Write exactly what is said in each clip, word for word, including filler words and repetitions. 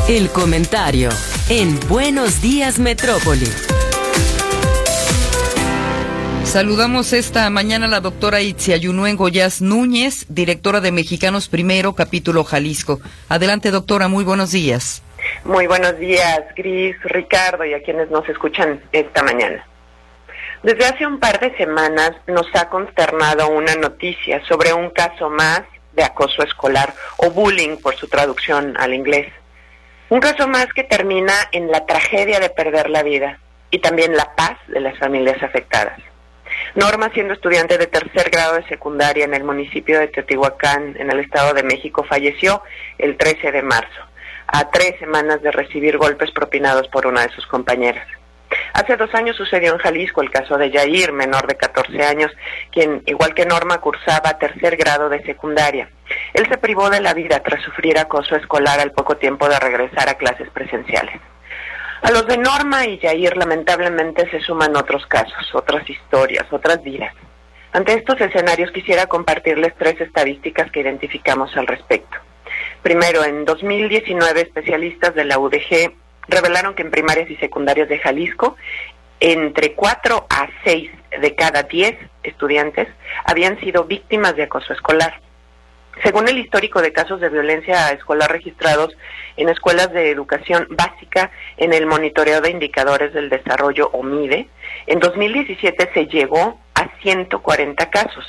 El comentario en Buenos Días Metrópoli. Saludamos esta mañana a la doctora Itziayunuen Goyaz Núñez, directora de Mexicanos Primero, capítulo Jalisco. Adelante, doctora, muy buenos días. Muy buenos días, Gris, Ricardo y a quienes nos escuchan esta mañana. Desde hace un par de semanas nos ha consternado una noticia sobre un caso más de acoso escolar o bullying por su traducción al inglés. Un caso más que termina en la tragedia de perder la vida y también la paz de las familias afectadas. Norma, siendo estudiante de tercer grado de secundaria en el municipio de Teotihuacán, en el Estado de México, falleció el trece de marzo, a tres semanas de recibir golpes propinados por una de sus compañeras. Hace dos años sucedió en Jalisco el caso de Yair, menor de catorce años, quien, igual que Norma, cursaba tercer grado de secundaria. Él se privó de la vida tras sufrir acoso escolar al poco tiempo de regresar a clases presenciales. A los de Norma y Yair lamentablemente se suman otros casos, otras historias, otras vidas. Ante estos escenarios quisiera compartirles tres estadísticas que identificamos al respecto. Primero, en dos mil diecinueve especialistas de la U D G revelaron que en primarias y secundarias de Jalisco, entre cuatro a seis de cada diez estudiantes habían sido víctimas de acoso escolar. Según el histórico de casos de violencia escolar registrados en escuelas de educación básica en el monitoreo de indicadores del desarrollo o MIDE, en dos mil diecisiete se llegó a ciento cuarenta casos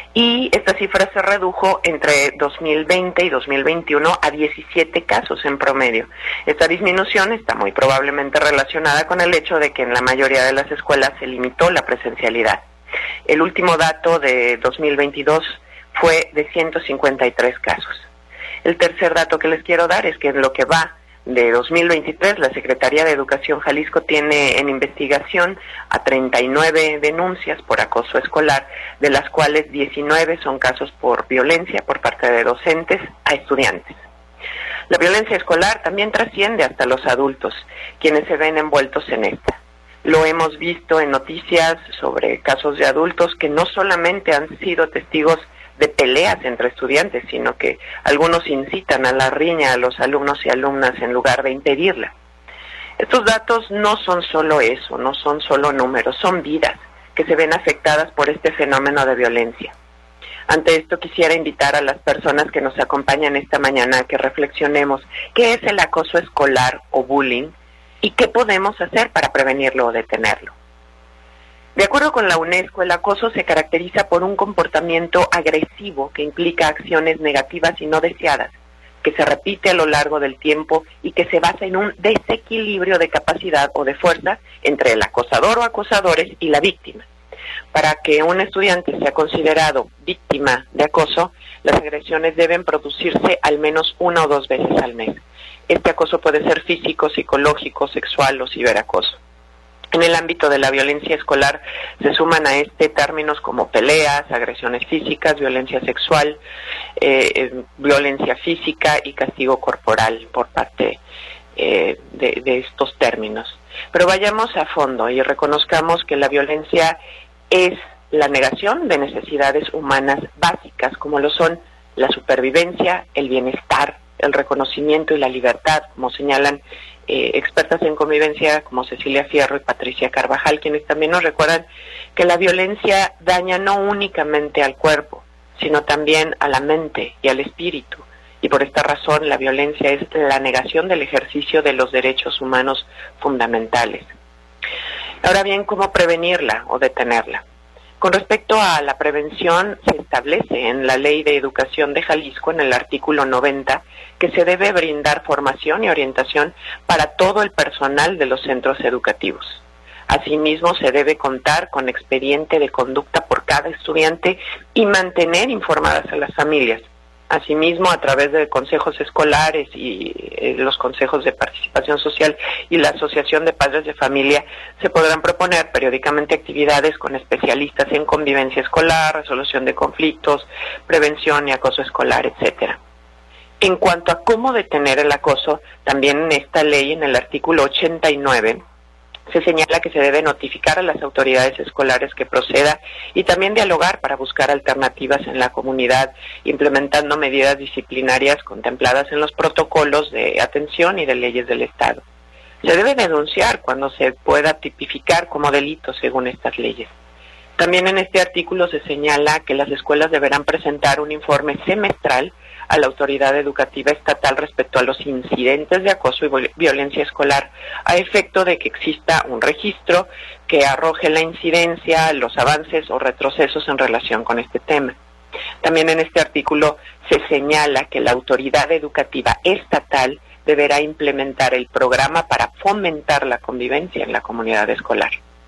y esta cifra se redujo entre dos mil veinte y dos mil veintiuno a diecisiete casos en promedio. Esta disminución está muy probablemente relacionada con el hecho de que en la mayoría de las escuelas se limitó la presencialidad. El último dato de dos mil veintidós fue de ciento cincuenta y tres casos. El tercer dato que les quiero dar es que en lo que va de dos mil veintitrés, la Secretaría de Educación Jalisco tiene en investigación a treinta y nueve denuncias por acoso escolar, de las cuales diecinueve son casos por violencia por parte de docentes a estudiantes. La violencia escolar también trasciende hasta los adultos, quienes se ven envueltos en esta. Lo hemos visto en noticias sobre casos de adultos que no solamente han sido testigos de peleas entre estudiantes, sino que algunos incitan a la riña a los alumnos y alumnas en lugar de impedirla. Estos datos no son solo eso, no son solo números, son vidas que se ven afectadas por este fenómeno de violencia. Ante esto quisiera invitar a las personas que nos acompañan esta mañana a que reflexionemos qué es el acoso escolar o bullying y qué podemos hacer para prevenirlo o detenerlo. De acuerdo con la UNESCO, el acoso se caracteriza por un comportamiento agresivo que implica acciones negativas y no deseadas, que se repite a lo largo del tiempo y que se basa en un desequilibrio de capacidad o de fuerza entre el acosador o acosadores y la víctima. Para que un estudiante sea considerado víctima de acoso, las agresiones deben producirse al menos una o dos veces al mes. Este acoso puede ser físico, psicológico, sexual o ciberacoso. En el ámbito de la violencia escolar se suman a este términos como peleas, agresiones físicas, violencia sexual, eh, eh, violencia física y castigo corporal por parte eh, de, de estos términos. Pero vayamos a fondo y reconozcamos que la violencia es la negación de necesidades humanas básicas, como lo son la supervivencia, el bienestar, el reconocimiento y la libertad, como señalan Eh, expertas en convivencia como Cecilia Fierro y Patricia Carvajal, quienes también nos recuerdan que la violencia daña no únicamente al cuerpo, sino también a la mente y al espíritu, y por esta razón la violencia es la negación del ejercicio de los derechos humanos fundamentales. Ahora bien, ¿cómo prevenirla o detenerla? Con respecto a la prevención, se establece en la Ley de Educación de Jalisco, en el artículo noventa, que se debe brindar formación y orientación para todo el personal de los centros educativos. Asimismo, se debe contar con expediente de conducta por cada estudiante y mantener informadas a las familias. Asimismo, a través de consejos escolares y eh, los consejos de participación social y la Asociación de Padres de Familia, se podrán proponer periódicamente actividades con especialistas en convivencia escolar, resolución de conflictos, prevención y acoso escolar, etcétera. En cuanto a cómo detener el acoso, también en esta ley, en el artículo ochenta y nueve, Se señala que se debe notificar a las autoridades escolares que proceda y también dialogar para buscar alternativas en la comunidad, implementando medidas disciplinarias contempladas en los protocolos de atención y de leyes del Estado. Se debe denunciar cuando se pueda tipificar como delito según estas leyes. También en este artículo se señala que las escuelas deberán presentar un informe semestral a la autoridad educativa estatal respecto a los incidentes de acoso y violencia escolar, a efecto de que exista un registro que arroje la incidencia, los avances o retrocesos en relación con este tema. También en este artículo se señala que la autoridad educativa estatal deberá implementar el programa para fomentar la convivencia en la comunidad escolar.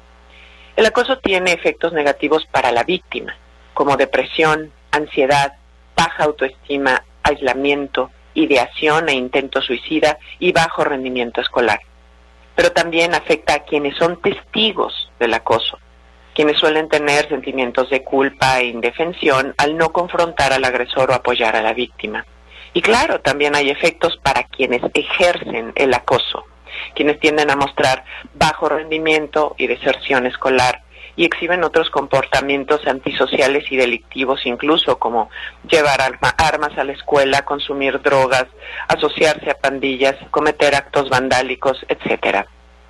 El acoso tiene efectos negativos para la víctima, como depresión, ansiedad, baja autoestima, aislamiento, ideación e intento suicida y bajo rendimiento escolar. Pero también afecta a quienes son testigos del acoso, quienes suelen tener sentimientos de culpa e indefensión al no confrontar al agresor o apoyar a la víctima. Y claro, también hay efectos para quienes ejercen el acoso, quienes tienden a mostrar bajo rendimiento y deserción escolar y exhiben otros comportamientos antisociales y delictivos, incluso como llevar arma, armas a la escuela, consumir drogas, asociarse a pandillas, cometer actos vandálicos, etcétera.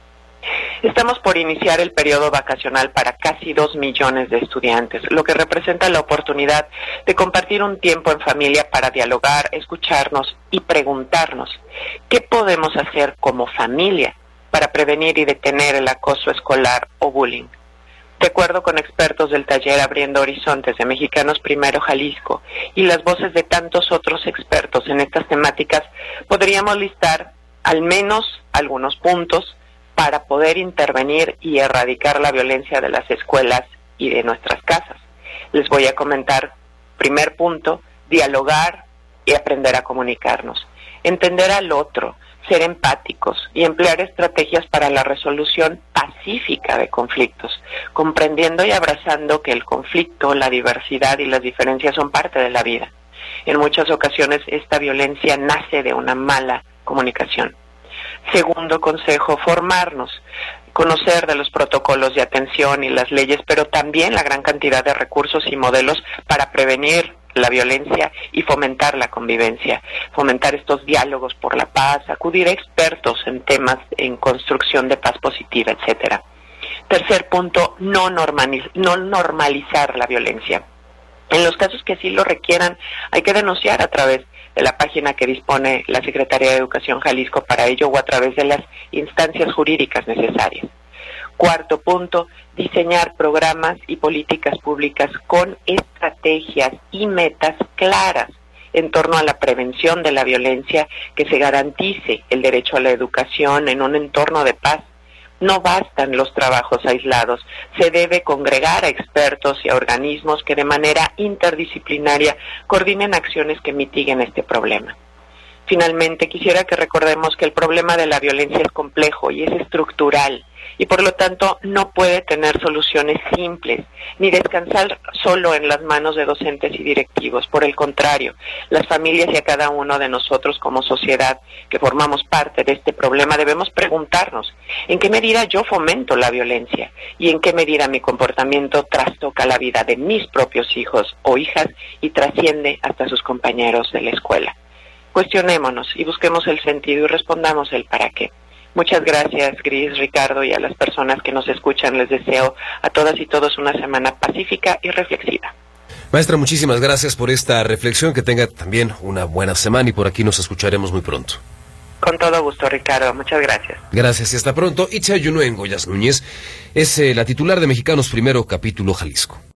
Estamos por iniciar el periodo vacacional para casi dos millones de estudiantes, lo que representa la oportunidad de compartir un tiempo en familia para dialogar, escucharnos y preguntarnos qué podemos hacer como familia para prevenir y detener el acoso escolar o bullying. De acuerdo con expertos del taller Abriendo Horizontes de Mexicanos Primero Jalisco y las voces de tantos otros expertos en estas temáticas, podríamos listar al menos algunos puntos para poder intervenir y erradicar la violencia de las escuelas y de nuestras casas. Les voy a comentar, primer punto, dialogar y aprender a comunicarnos, entender al otro, ser empáticos y emplear estrategias para la resolución pacífica de conflictos, comprendiendo y abrazando que el conflicto, la diversidad y las diferencias son parte de la vida. En muchas ocasiones esta violencia nace de una mala comunicación. Segundo consejo, formarnos, conocer de los protocolos de atención y las leyes, pero también la gran cantidad de recursos y modelos para prevenir la violencia y fomentar la convivencia, fomentar estos diálogos por la paz, acudir a expertos en temas en construcción de paz positiva, etcétera. Tercer punto, no, normaliz- no normalizar la violencia. En los casos que sí lo requieran, hay que denunciar a través de la página que dispone la Secretaría de Educación Jalisco para ello o a través de las instancias jurídicas necesarias. Cuarto punto, diseñar programas y políticas públicas con estrategias y metas claras en torno a la prevención de la violencia, que se garantice el derecho a la educación en un entorno de paz. No bastan los trabajos aislados, se debe congregar a expertos y a organismos que de manera interdisciplinaria coordinen acciones que mitiguen este problema. Finalmente, quisiera que recordemos que el problema de la violencia es complejo y es estructural, y por lo tanto no puede tener soluciones simples, ni descansar solo en las manos de docentes y directivos. Por el contrario, las familias y a cada uno de nosotros como sociedad que formamos parte de este problema debemos preguntarnos en qué medida yo fomento la violencia y en qué medida mi comportamiento trastoca la vida de mis propios hijos o hijas y trasciende hasta sus compañeros de la escuela. Cuestionémonos y busquemos el sentido y respondamos el para qué. Muchas gracias, Gris, Ricardo, y a las personas que nos escuchan les deseo a todas y todos una semana pacífica y reflexiva. Maestra, muchísimas gracias por esta reflexión, que tenga también una buena semana y por aquí nos escucharemos muy pronto. Con todo gusto, Ricardo, muchas gracias. Gracias y hasta pronto. Itzia Yunuen Goyas Núñez es eh, la titular de Mexicanos Primero, capítulo Jalisco.